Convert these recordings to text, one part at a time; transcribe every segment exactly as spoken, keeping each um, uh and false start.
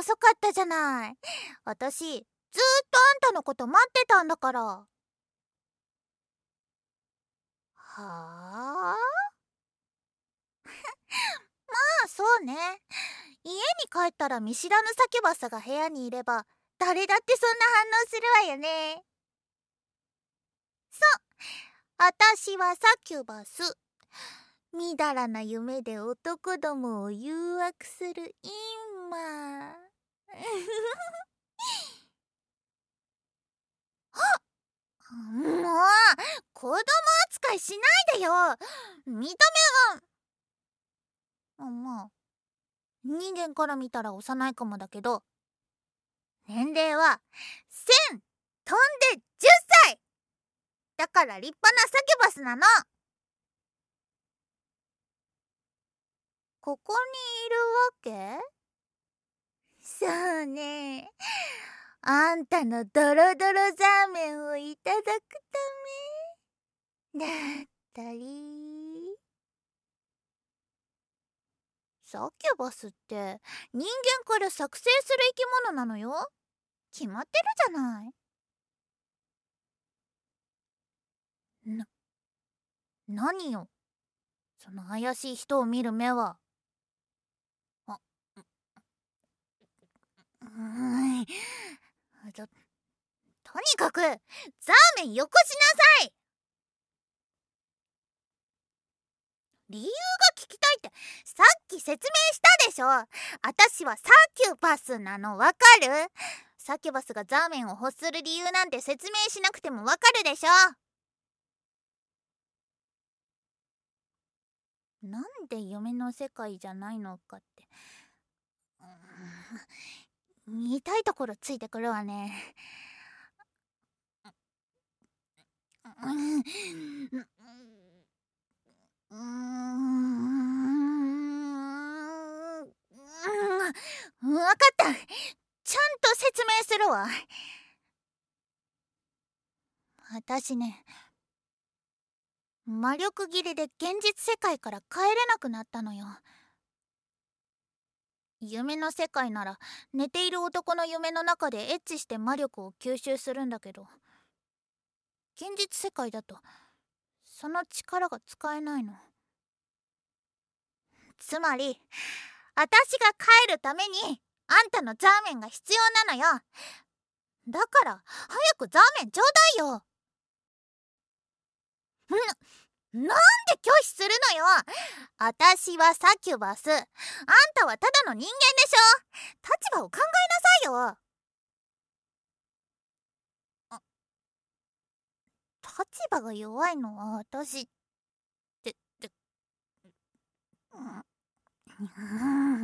遅かったじゃない。私、ずーっとあんたのこと待ってたんだから。はあまあそうね。家に帰ったら見知らぬサキュバスが部屋にいれば誰だってそんな反応するわよね。そう、私はサキュバス。みだらな夢で男どもを誘惑する今。もう子供扱いしないでよ。見た目がまあ人間から見たら幼いかもだけど、年齢はせん飛んでじゅっさいだから立派なサキュバスなの。ここにいるわけ？そうね、あんたのドロドロザーメンをいただくためだったり。サキュバスって人間から作成する生き物なのよ。決まってるじゃない。な、何よその怪しい人を見る目は。あ、うーんと、とにかくザーメンよこしなさい。理由が聞きたいってさっき説明したでしょ。私はサキュバスなの、わかる？サキュバスがザーメンを欲する理由なんて説明しなくてもわかるでしょ。なんで夢の世界じゃないのかって、うーん、痛いところついてくるわね。うーんうーん分かった、ちゃんと説明するわ。私ね、魔力切れで現実世界から帰れなくなったのよ。夢の世界なら寝ている男の夢の中でエッチして魔力を吸収するんだけど、現実世界だとその力が使えないの。つまり私が帰るためにあんたのザーメンが必要なのよ。だから早くザーメンちょうだいよ。な、なんで拒否するのよ。私はサキュバス、あんたはただの人間でしょ。立場を考えなさいよ。あ、立場が弱いのは私ってって、うん、うん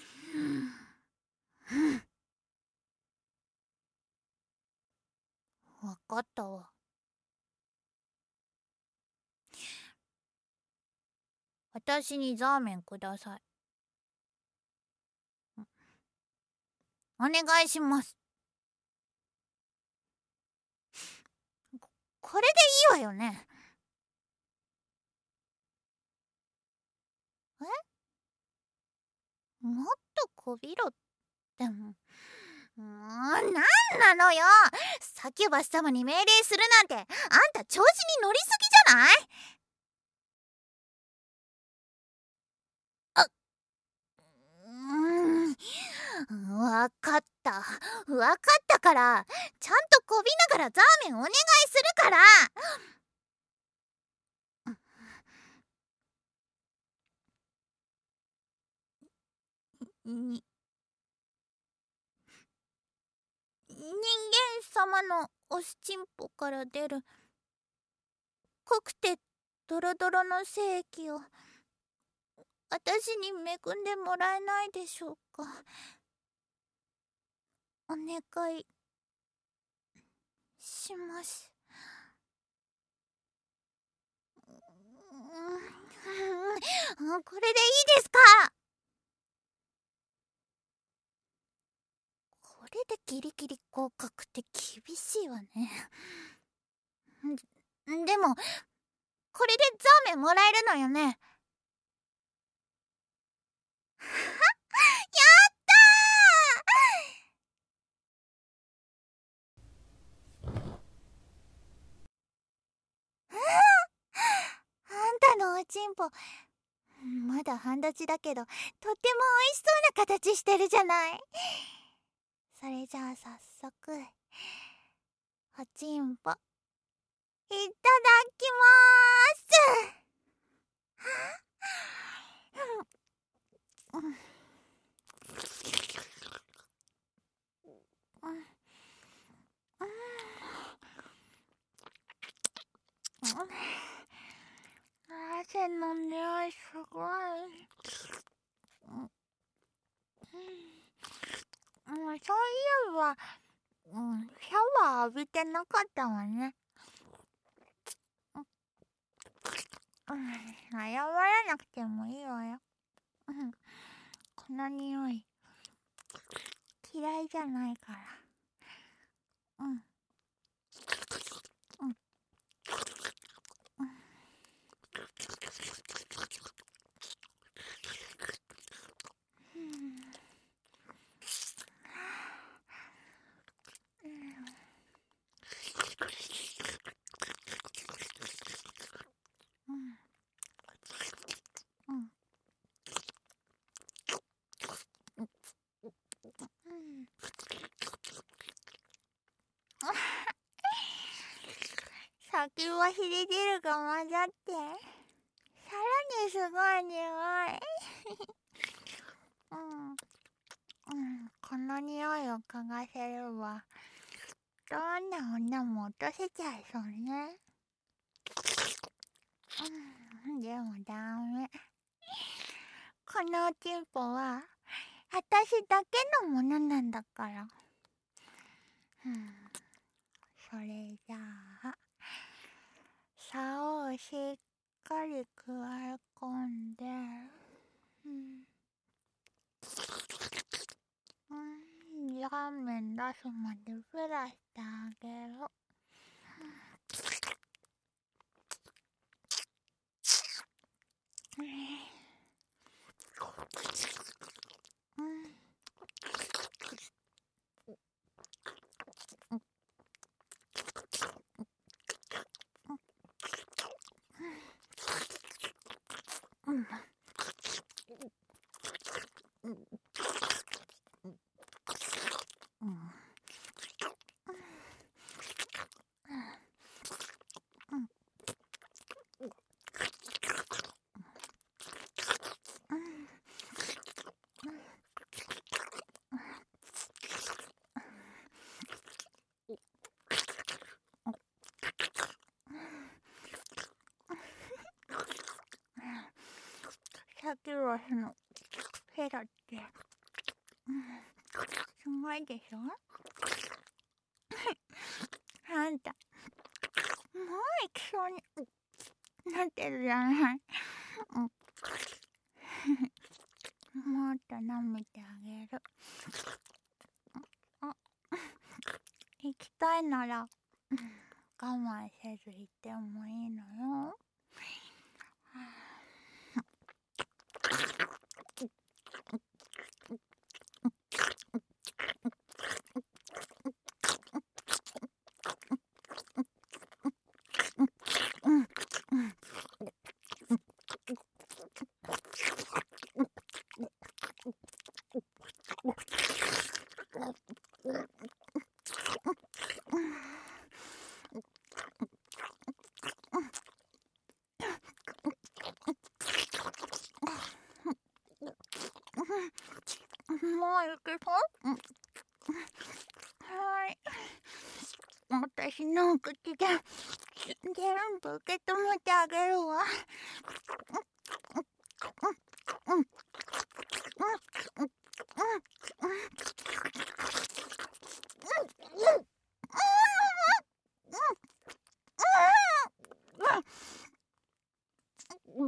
分かったわ。私にザーメンください。お願いします。こ、これでいいわよね。え？もっとこびろっても。うーん、なんなのよ。サキュバス様に命令するなんてあんた調子に乗りすぎじゃない？あ、うーん、わかったわかったから、ちゃんとこびながらザーメンお願いするから。に人間様のおしちんぽから出る濃くてドロドロの精液を私に恵んでもらえないでしょうか。お願いします。うん、これでいいですか？これでギリギリ合格って厳しいわね。でもこれでザーメンもらえるのよね。やったチンポ、まだ半立ちだけど、とっても美味しそうな形してるじゃない。それじゃあ早速、おちんぽ、いただきまーす。うんうんうん汗の匂いすごい。うん、そういえば、うん、シャワー浴びてなかったわね。うん、謝らなくてもいいわよ。うん、この匂い嫌いじゃないから。うん。うん。うん。うん。うん。うん。先はひり汁が混ざって、さらにすごい匂い。うん。うん。この匂いを嗅がせれば、どんな女も落とせちゃいそうね。うん、でもダメ。このおちんぽは、あたしだけのものなんだから。うん、それじゃあ、竿をしっかりくわえ込んで、うん、うん、ラーメン出すまでふらしてあげる。うん。うん。うん。さっきはそのヘラって、うん、すごいでしょ。あんたもう行きそうになってるじゃない。うん、もっと舐めてあげる。あ、行きたいなら、うん、我慢せず行ってもいいのよ。うん。もう行けそう？うん、はい。私の口で全部受け止めてあげるわ。うん。うん。うん。うん。うん。うん。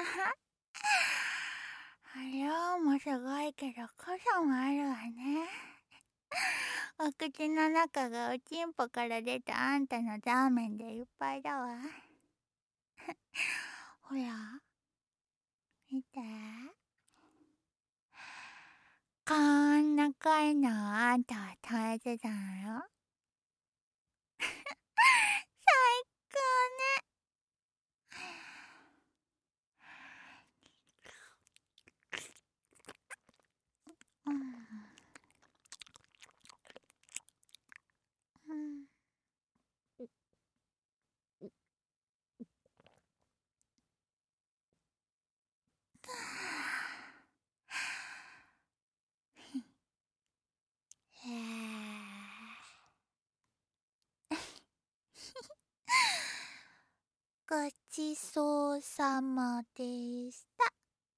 量もすごいけど濃さもあるわね。お口の中がおちんぽから出たあんたのザーメンでいっぱいだわ。ほら見て、こんな濃いのをあんたは食べてたのよ。最高ね。うんうんへーごちそうさまでした。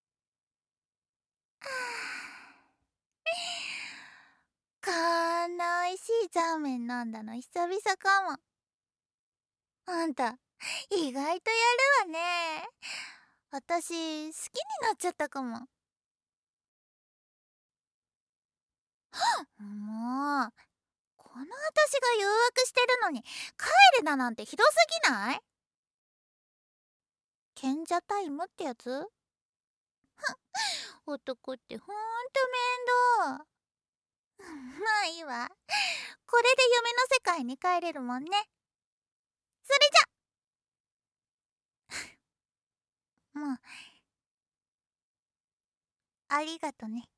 こんな美味しいザーメン飲んだの久々かも。あんた意外とやるわね。私好きになっちゃったかも。もうこの私が誘惑してるのに帰るだなんてひどすぎない？賢者タイムってやつ？男ってほんと面倒。まあいいわ。これで夢の世界に帰れるもんね。それじゃもうありがとね。